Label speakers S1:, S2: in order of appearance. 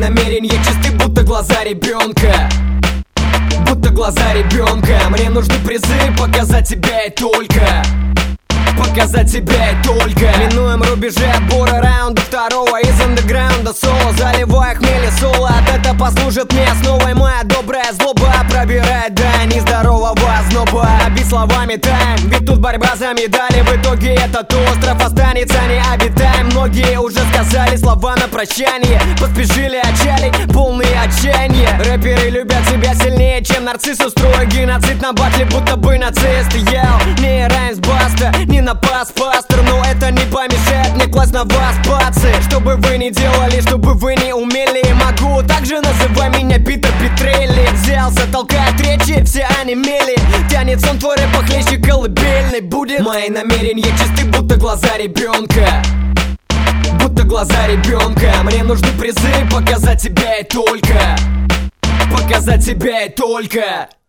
S1: намерения чисты, будто глаза ребенка. Будто глаза ребенка. Мне нужны призы, показать себя и только. Показать себя и только. Минуем рубежи отбора раунда второго из андеграунда. Соло, заливая хмель и соло. От это послужит мне основой. Моя добрая злоба пробирает до нездорового озноба. Обить словами тайм, ведь тут борьба за медали. В итоге этот остров останется необитаем. Многие уже сказали слова на прощание, поспешили отчалить, полные отчаяния. Рэперы любят себя сильнее, чем нарцисс. Устрою геноцид на батле, будто бы нацист. Не раймс баста, не на пас-пастор, но это не помешает мне класть на вас, пацы. Что бы вы ни делали, что бы вы ни умели, могу также называй меня Питер Петрелли. Взялся, толкает речи, все онемели. Тянет сон твой рэп похлеще колыбельный будет. Мои намерения чисты, будто глаза ребенка. Будто глаза ребенка. Мне нужны призы, показать себя и только. Показать себя и только.